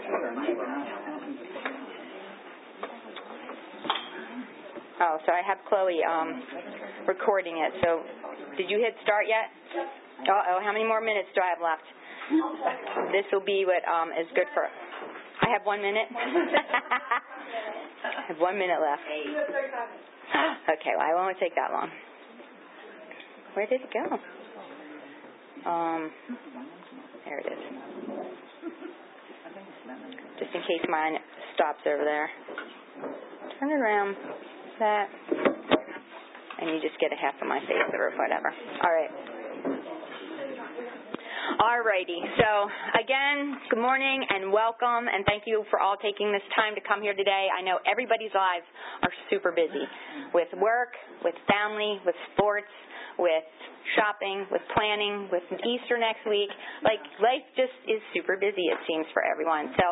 Oh, so I have Chloe recording it. So, did you hit start yet? Uh-oh, how many more minutes do I have left? This will be what is good for... I have 1 minute? I have 1 minute left. Okay, well, I won't take that long. Where did it go? There it is. Just in case mine stops over there. Turn it around. That. And you just get a half of my face or whatever. All right. Alrighty, so again, good morning and welcome, and thank you for all taking this time to come here today. I know everybody's lives are super busy with work, with family, with sports, with shopping, with planning, with Easter next week. Like, life just is super busy, it seems, for everyone. So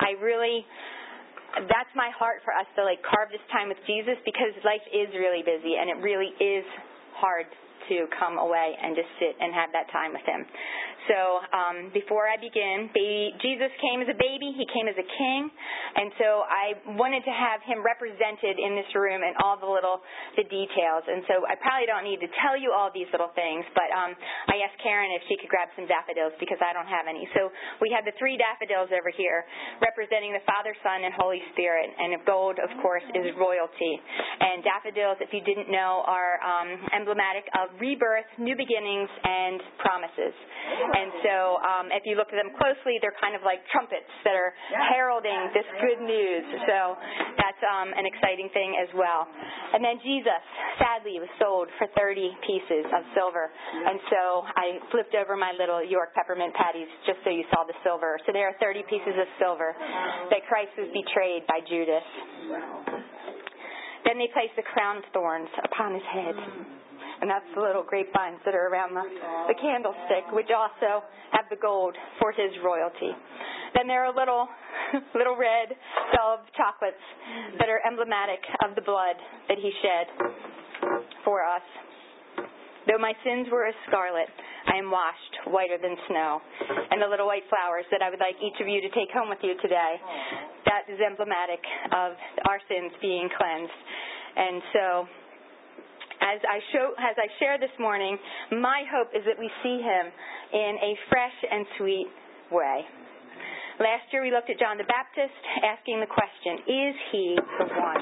that's my heart for us to carve this time with Jesus, because life is really busy and it really is hard to come away and just sit and have that time with Him. So before I begin, Jesus came as a baby. He came as a king. And so I wanted to have Him represented in this room and all the details. And so I probably don't need to tell you all these little things, but I asked Karen if she could grab some daffodils because I don't have any. So we have the 3 daffodils over here representing the Father, Son, and Holy Spirit. And gold, of course, is royalty. And daffodils, if you didn't know, are emblematic of rebirth, new beginnings, and promises. And so if you look at them closely, they're kind of like trumpets that are heralding this good news. So that's an exciting thing as well. And then Jesus, sadly, was sold for 30 pieces of silver. And so I flipped over my little York peppermint patties just so you saw the silver. So there are 30 pieces of silver that Christ was betrayed by Judas. Then they placed the crown of thorns upon His head. And that's the little grapevines that are around the candlestick, which also have the gold for His royalty. Then there are little red Dove chocolates that are emblematic of the blood that He shed for us. Though my sins were as scarlet, I am washed whiter than snow. And the little white flowers that I would like each of you to take home with you today, that is emblematic of our sins being cleansed. And so, as I share this morning, my hope is that we see Him in a fresh and sweet way. Last year we looked at John the Baptist asking the question, is He the one?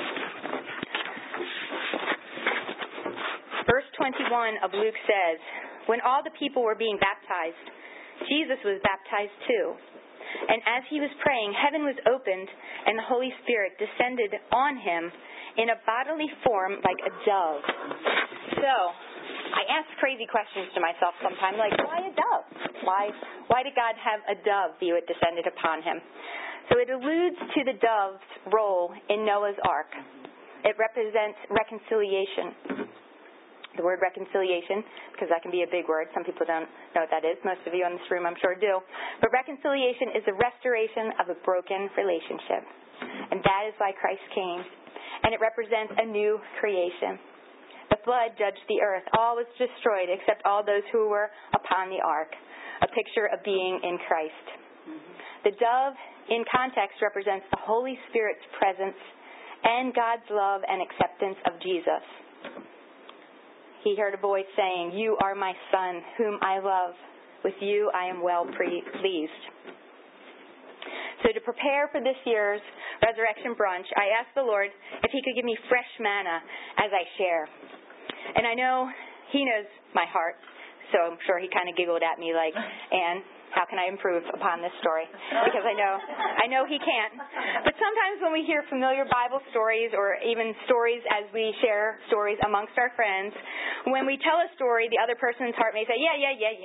Verse 21 of Luke says, when all the people were being baptized, Jesus was baptized too. And as He was praying, heaven was opened and the Holy Spirit descended on Him in a bodily form like a dove. So, I ask crazy questions to myself sometimes, like, why a dove? Why did God have a dove be what descended upon Him? So it alludes to the dove's role in Noah's Ark. It represents reconciliation. The word reconciliation, because that can be a big word. Some people don't know what that is. Most of you in this room, I'm sure, do. But reconciliation is the restoration of a broken relationship. And that is why Christ came. And it represents a new creation. The flood judged the earth. All was destroyed except all those who were upon the ark, a picture of being in Christ. The dove, in context, represents the Holy Spirit's presence and God's love and acceptance of Jesus. He heard a voice saying, "You are my Son, whom I love. With you I am well pleased." So to prepare for this year's Resurrection Brunch, I asked the Lord if He could give me fresh manna as I share. And I know He knows my heart, so I'm sure He kind of giggled at me like, Anne, how can I improve upon this story? Because I know He can't. But sometimes when we hear familiar Bible stories or even stories as we share stories amongst our friends, when we tell a story, the other person's heart may say, yeah,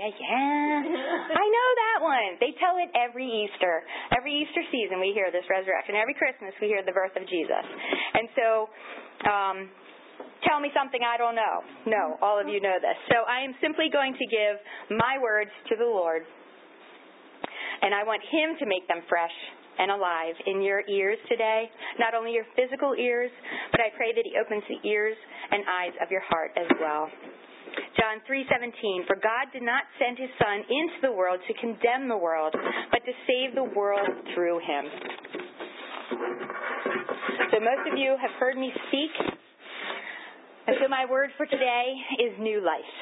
I know that one. They tell it every Easter. Every Easter season we hear this resurrection. Every Christmas we hear the birth of Jesus. And so, tell me something I don't know. No, all of you know this. So I am simply going to give my words to the Lord. And I want Him to make them fresh and alive in your ears today. Not only your physical ears, but I pray that He opens the ears and eyes of your heart as well. John 3:17, for God did not send his Son into the world to condemn the world, but to save the world through him. So most of you have heard me speak, and so my word for today is new life.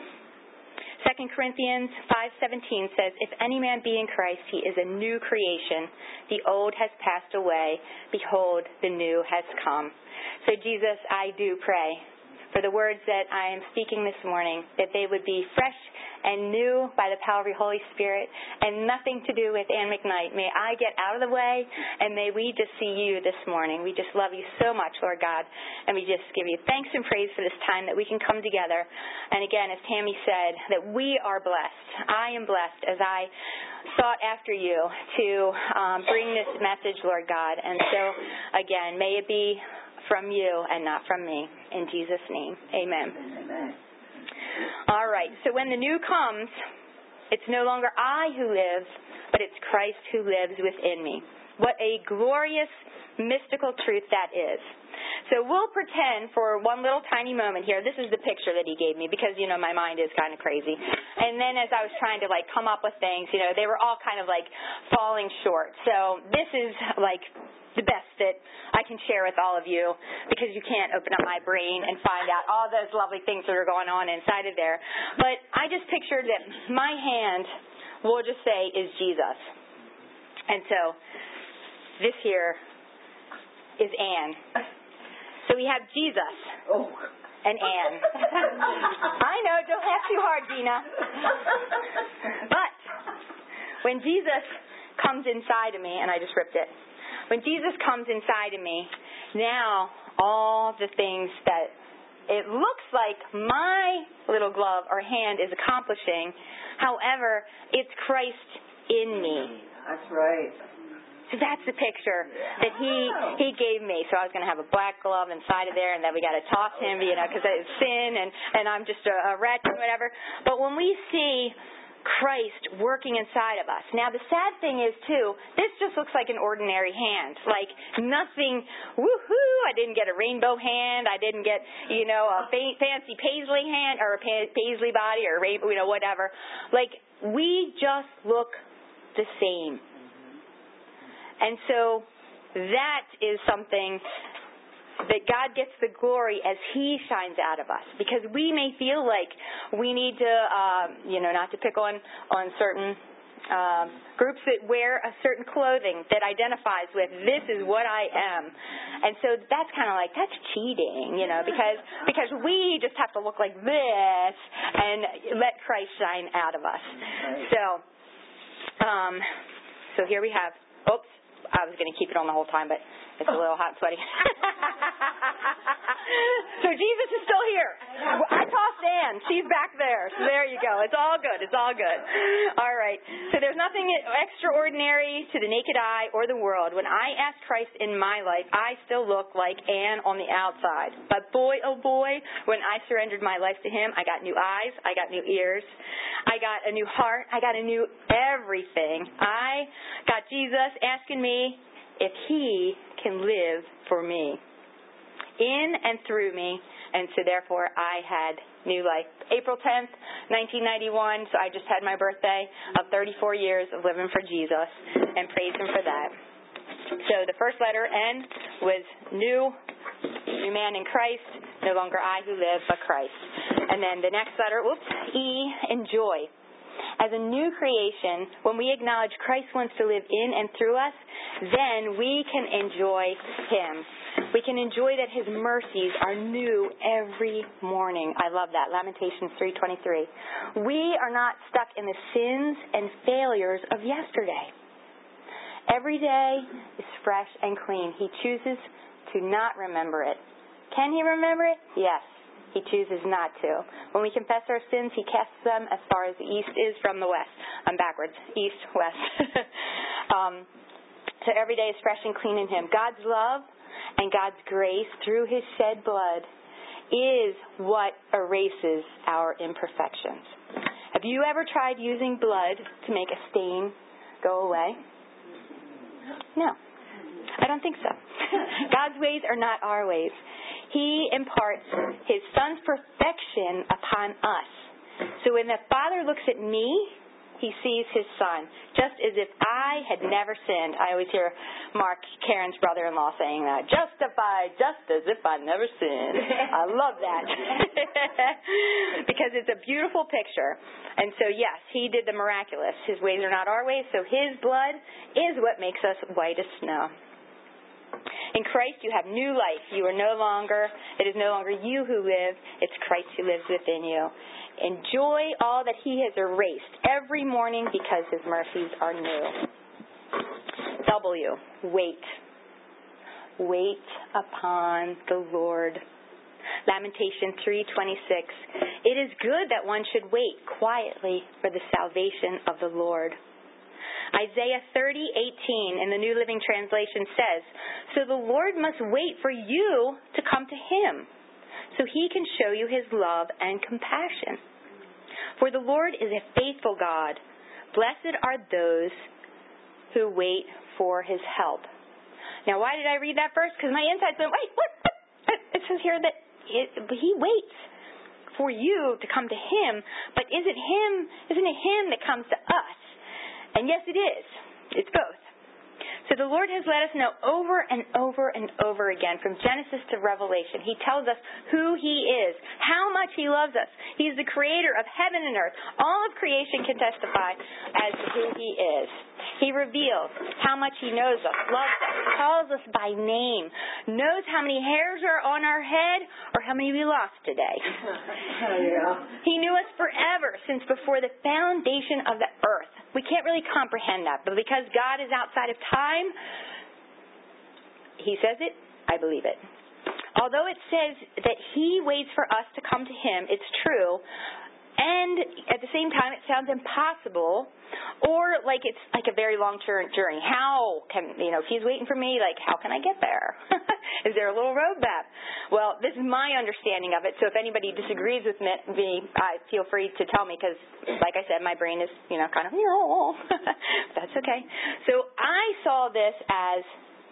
2 Corinthians 5:17 says, if any man be in Christ, he is a new creation. The old has passed away. Behold, the new has come. So Jesus, I do pray for the words that I am speaking this morning, that they would be fresh and new by the power of your Holy Spirit, and nothing to do with Ann McKnight. May I get out of the way, and may we just see you this morning. We just love you so much, Lord God, and we just give you thanks and praise for this time that we can come together. And again, as Tammy said, that we are blessed. I am blessed as I sought after you to bring this message, Lord God. And so, again, may it be from you and not from me. In Jesus' name, amen. Amen. All right, so when the new comes, it's no longer I who lives, but it's Christ who lives within me. What a glorious, mystical truth that is. So we'll pretend for one little tiny moment here, this is the picture that he gave me because, my mind is kind of crazy. And then as I was trying to, come up with things, they were all kind of, falling short. So this is, the best that I can share with all of you because you can't open up my brain and find out all those lovely things that are going on inside of there. But I just pictured that my hand, we'll just say, is Jesus. And so this here is Ann. So we have Jesus and Ann. I know, don't laugh too hard, Dina. But when Jesus comes inside of me, and I just ripped it, when Jesus comes inside of me, now all the things that it looks like my little glove or hand is accomplishing, however, it's Christ in me. That's right. So that's the picture that he gave me. So I was going to have a black glove inside of there, and then we got to toss him, because it's sin, and I'm just a rat or whatever. But when we see Christ working inside of us. Now, the sad thing is, too, this just looks like an ordinary hand. Nothing, woohoo, I didn't get a rainbow hand. I didn't get, a fancy paisley hand or a paisley body or rainbow, whatever. We just look the same. And so that is something that God gets the glory as he shines out of us. Because we may feel like we need to, not to pick on certain groups that wear a certain clothing that identifies with, this is what I am. And so that's kind of that's cheating, because we just have to look like this and let Christ shine out of us. So here we have, I was going to keep it on the whole time, but it's a little hot and sweaty. So Jesus is still here. I tossed Ann. She's back there. So there you go. It's all good. It's all good. All right. So there's nothing extraordinary to the naked eye or the world. When I ask Christ in my life, I still look like Ann on the outside. But boy, oh boy, when I surrendered my life to him, I got new eyes. I got new ears. I got a new heart. I got a new everything. I got Jesus asking me if he can live for me, in and through me, and so therefore I had new life. April 10th, 1991, so I just had my birthday of 34 years of living for Jesus, and praise him for that. So the first letter, N, was new man in Christ, no longer I who live, but Christ. And then the next letter, E, in joy. As a new creation, when we acknowledge Christ wants to live in and through us, then we can enjoy him. We can enjoy that his mercies are new every morning. I love that. Lamentations 3:23. We are not stuck in the sins and failures of yesterday. Every day is fresh and clean. He chooses to not remember it. Can he remember it? Yes. He chooses not to. When we confess our sins, he casts them as far as the east is from the west. I'm backwards. East, west. So every day is fresh and clean in him. God's love and God's grace through his shed blood is what erases our imperfections. Have you ever tried using blood to make a stain go away? No. I don't think so. God's ways are not our ways. He imparts His Son's perfection upon us. So when the Father looks at me, He sees His Son, just as if I had never sinned. I always hear Mark, Karen's brother-in-law, saying that. Justified, just as if I never sinned. I love that. Because it's a beautiful picture. And so, yes, He did the miraculous. His ways are not our ways, so His blood is what makes us white as snow. In Christ you have new life. It is no longer you who live, it's Christ who lives within you. Enjoy all that He has erased every morning because His mercies are new. W, wait. Wait upon the Lord. Lamentation 3:26. It is good that one should wait quietly for the salvation of the Lord. Isaiah 30:18 in the New Living Translation says, so the Lord must wait for you to come to Him, so He can show you His love and compassion. For the Lord is a faithful God. Blessed are those who wait for His help. Now, why did I read that first? Because my insides went, wait, what? It says here that He waits for you to come to Him, but isn't it Him that comes to us? And yes, it is. It's both. So the Lord has let us know over and over and over again, from Genesis to Revelation. He tells us who He is, how much He loves us. He's the creator of heaven and earth. All of creation can testify as to who He is. He reveals how much He knows us, loves us, calls us by name, knows how many hairs are on our head or how many we lost today. He knew us forever, since before the foundation of the earth. We can't really comprehend that, but because God is outside of time, He says it, I believe it. Although it says that He waits for us to come to Him, it's true, and at the same time it sounds impossible, or like it's like a very long journey. How can, if He's waiting for me, like how can I get there? Is there a little roadmap? Well, this is my understanding of it, so if anybody disagrees with me, feel free to tell me, because like I said, my brain is, kind of, that's okay. So I saw this as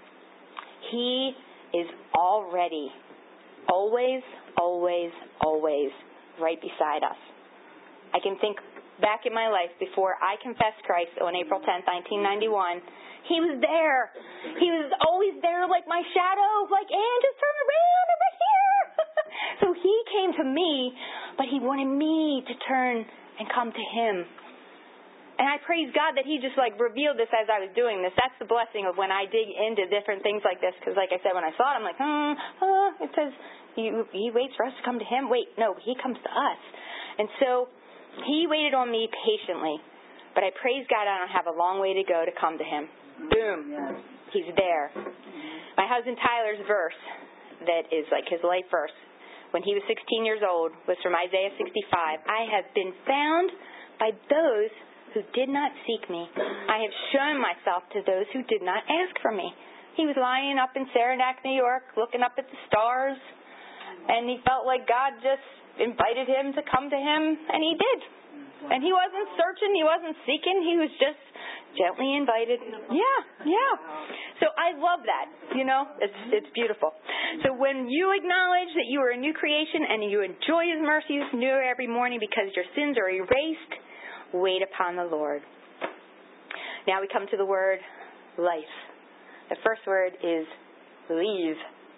He is already, always, always, always right beside us. I can think back in my life before I confessed Christ on April 10th, 1991. He was there. He was always there like my shadow, like, Ann, just turn around, I'm right here. So He came to me, but He wanted me to turn and come to Him. And I praise God that He just revealed this as I was doing this. That's the blessing of when I dig into different things like this, because like I said, when I saw it, I'm like, it says He waits for us to come to Him. Wait, no, He comes to us. And so He waited on me patiently, but I praise God I don't have a long way to go to come to Him. Boom. Yes. He's there. My husband Tyler's verse, that is like his life verse, when he was 16 years old, was from Isaiah 65. I have been found by those who did not seek me. I have shown myself to those who did not ask for me. He was lying up in Saranac, New York, looking up at the stars, and he felt like God just invited him to come to Him, and He did. And he wasn't searching, he wasn't seeking, he was just gently invited. Yeah. So I love that. It's beautiful. So when you acknowledge that you are a new creation and you enjoy His mercies new every morning because your sins are erased, wait upon the Lord. Now we come to the word life. The first word is leave.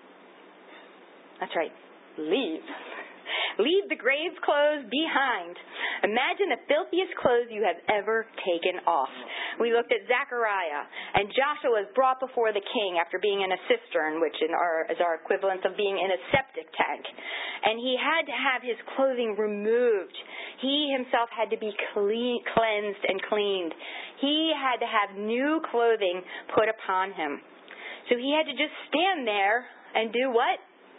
That's right, leave. Leave the grave clothes behind. Imagine the filthiest clothes you have ever taken off. We looked at Zechariah, and Joshua was brought before the king after being in a cistern, which is our equivalent of being in a septic tank. And he had to have his clothing removed. He himself had to be cleansed and cleaned. He had to have new clothing put upon him. So he had to just stand there and do what?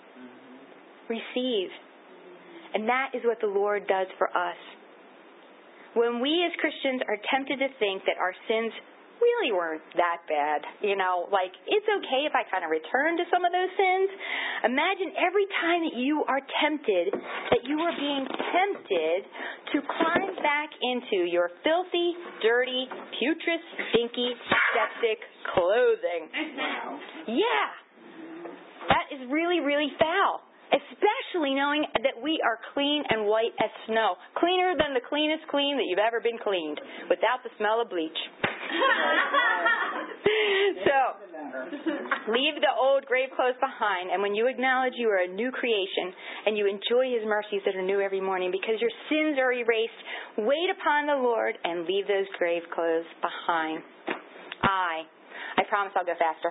Receive. And that is what the Lord does for us. When we as Christians are tempted to think that our sins really weren't that bad, it's okay if I kind of return to some of those sins. Imagine every time that you are tempted, that you are being tempted to climb back into your filthy, dirty, putrid, stinky, septic clothing. Yeah. That is really, really foul. especially knowing that we are clean and white as snow, cleaner than the cleanest clean that you've ever been cleaned, without the smell of bleach. So, leave the old grave clothes behind, and when you acknowledge you are a new creation and you enjoy His mercies that are new every morning because your sins are erased, wait upon the Lord and leave those grave clothes behind. I promise I'll go faster.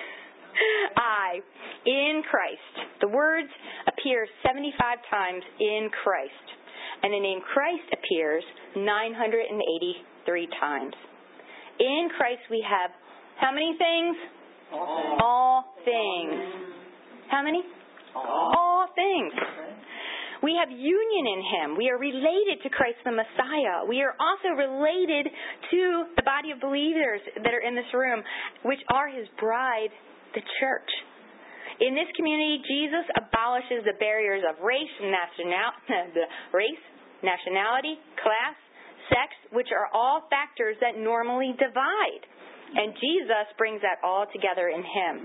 In Christ. The words appear 75 times in Christ, and the name Christ appears 983 times. In Christ we have how many things? All things. How many? All things. We have union in Him. We are related to Christ the Messiah. We are also related to the body of believers that are in this room, which are His bride, the church. In this community, Jesus abolishes the barriers of race, nationality, class, sex, which are all factors that normally divide. And Jesus brings that all together in Him.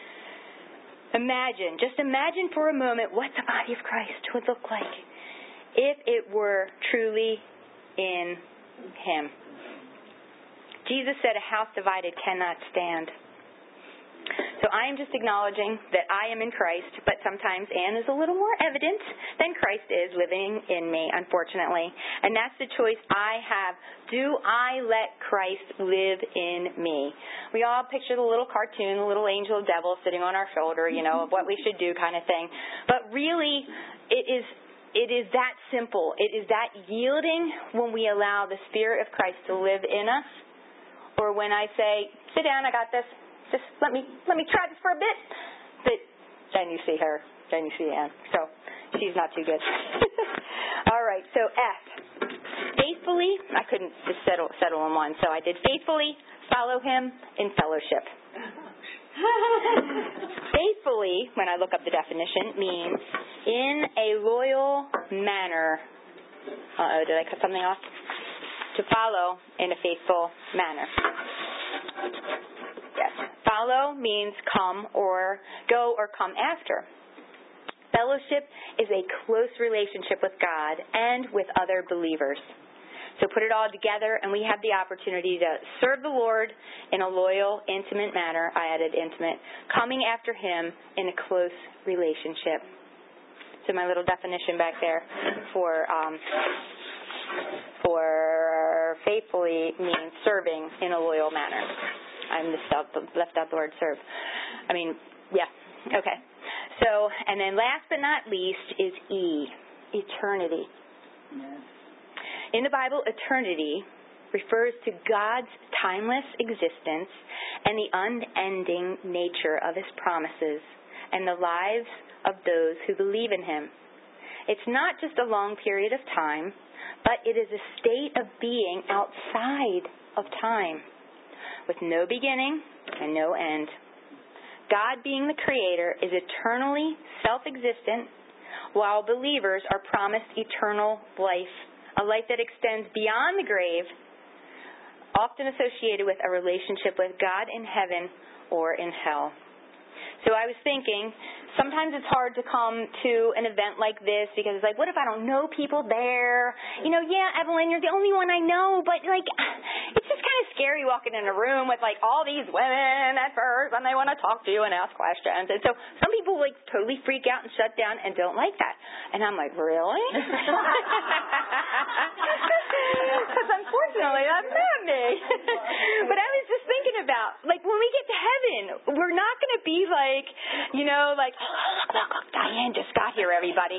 Just imagine for a moment what the body of Christ would look like if it were truly in Him. Jesus said a house divided cannot stand. So I am just acknowledging that I am in Christ, but sometimes Anne is a little more evident than Christ is living in me, unfortunately. And that's the choice I have. Do I let Christ live in me? We all picture the little cartoon, the little angel devil sitting on our shoulder, of what we should do kind of thing. But really, it is that simple. It is that yielding when we allow the Spirit of Christ to live in us, or when I say, sit down, I got this. Just let me try this for a bit. But then you see her. Then you see Anne. So she's not too good. All right. So F. Faithfully. I couldn't just settle on one. So I did faithfully follow Him in fellowship. Faithfully, when I look up the definition, means in a loyal manner. Did I cut something off? To follow in a faithful manner. Yes. Follow means come or go or come after. Fellowship is a close relationship with God and with other believers. So put it all together and we have the opportunity to serve the Lord in a loyal, intimate manner. I added intimate. Coming after Him in a close relationship. So my little definition back there for faithfully means serving in a loyal manner. I left out the word serve. Okay. So, and then last but not least is E, eternity. Yes. In the Bible, eternity refers to God's timeless existence and the unending nature of His promises and the lives of those who believe in Him. It's not just a long period of time, but it is a state of being outside of time, with no beginning and no end. God, being the Creator, is eternally self-existent, while believers are promised eternal life, a life that extends beyond the grave, often associated with a relationship with God in heaven or in hell. So I was thinking, sometimes it's hard to come to an event like this because it's like, what if I don't know people there? Evelyn, you're the only one I know, but it's just kind of scary walking in a room with all these women at first and they want to talk to you and ask questions. And so some people totally freak out and shut down and don't like that. And I'm like, really? Because unfortunately that's not me. But I was just thinking about, when we get to heaven, we're not going to be look, Diane just got here, everybody.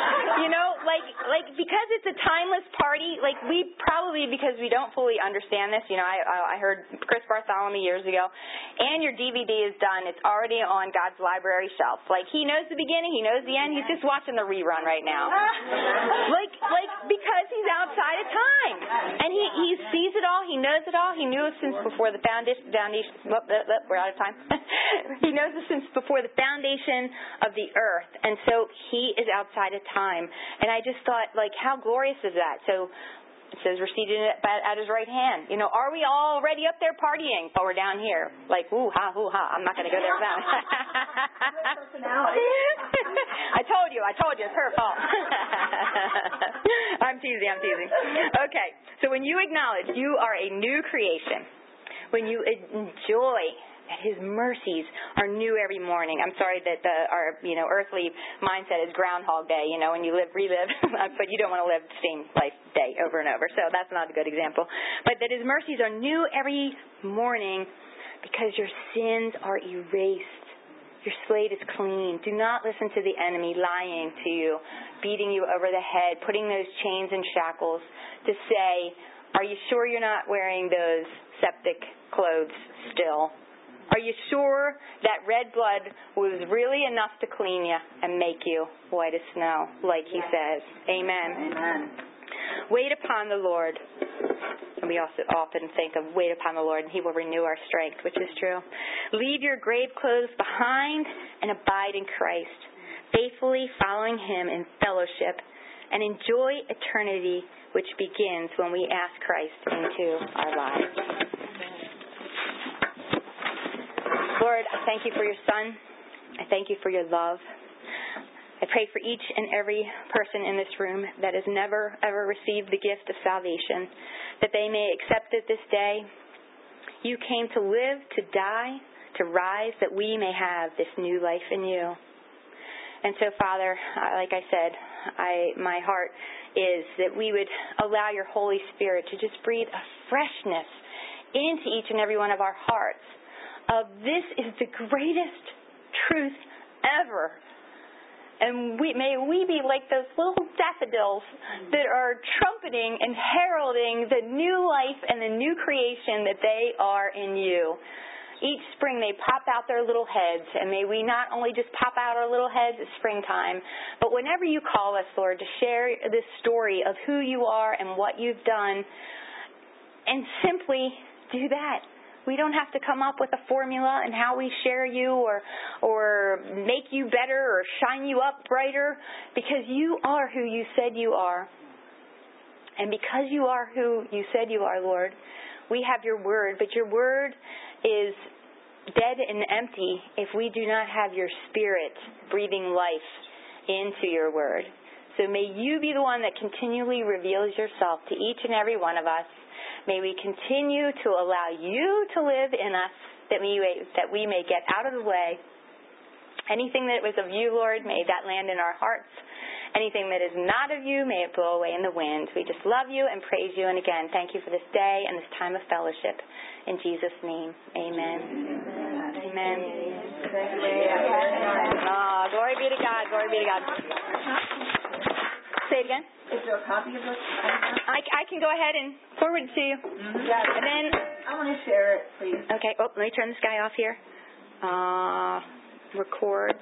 Because it's a timeless party, we probably, because we don't fully understand this, I heard Chris Bartholomew years ago, and your DVD is done. It's already on God's library shelf. He knows the beginning, He knows the end. He's just watching the rerun right now. Because He's outside of time. And he sees it all. He knows it all. He knew it since before the foundation. We're out of time. He knows it since before the foundation of the earth. And so He is outside of time. And I just thought, how glorious is that? So It says we're seated at His right hand. Are we already up there partying? But we're down here. Like, ooh, ha, hoo, ha. I'm not going to go there with that. I told you. It's her fault. I'm teasing. Okay. So when you acknowledge you are a new creation, when you enjoy that His mercies are new every morning. I'm sorry that our earthly mindset is Groundhog Day, when you relive, but you don't want to live the same life day over and over. So that's not a good example. But that His mercies are new every morning because your sins are erased. Your slate is clean. Do not listen to the enemy lying to you, beating you over the head, putting those chains and shackles to say, are you sure you're not wearing those septic clothes still? Are you sure that red blood was really enough to clean you and make you white as snow, like He says? Amen. Amen. Wait upon the Lord. And we also often think of wait upon the Lord and He will renew our strength, which is true. Leave your grave clothes behind and abide in Christ, faithfully following Him in fellowship, and enjoy eternity, which begins when we ask Christ into our lives. Lord, I thank You for Your Son. I thank You for Your love. I pray for each and every person in this room that has never, ever received the gift of salvation, that they may accept it this day. You came to live, to die, to rise, that we may have this new life in You. And so, Father, like I said, my heart is that we would allow Your Holy Spirit to just breathe a freshness into each and every one of our hearts. This is the greatest truth ever. And may we be like those little daffodils that are trumpeting and heralding the new life and the new creation that they are in You. Each spring they pop out their little heads, and may we not only just pop out our little heads at springtime, but whenever You call us, Lord, to share this story of who You are and what You've done, and simply do that. We don't have to come up with a formula and how we share You or make You better or shine You up brighter, because You are who You said You are. And because You are who You said You are, Lord, we have Your word, but Your word is dead and empty if we do not have Your Spirit breathing life into Your word. So may You be the one that continually reveals Yourself to each and every one of us. May we continue to allow You to live in us, that we may get out of the way. Anything that was of You, Lord, may that land in our hearts. Anything that is not of You, may it blow away in the wind. We just love You and praise You. And again, thank You for this day and this time of fellowship. In Jesus' name, amen. Amen. Oh, glory be to God. Glory be to God. Say it again. Is there a copy of this? I can go ahead and forward it to you. Mm-hmm. Yeah. And then I want to share it, please. Okay. Oh, let me turn this guy off here. Record.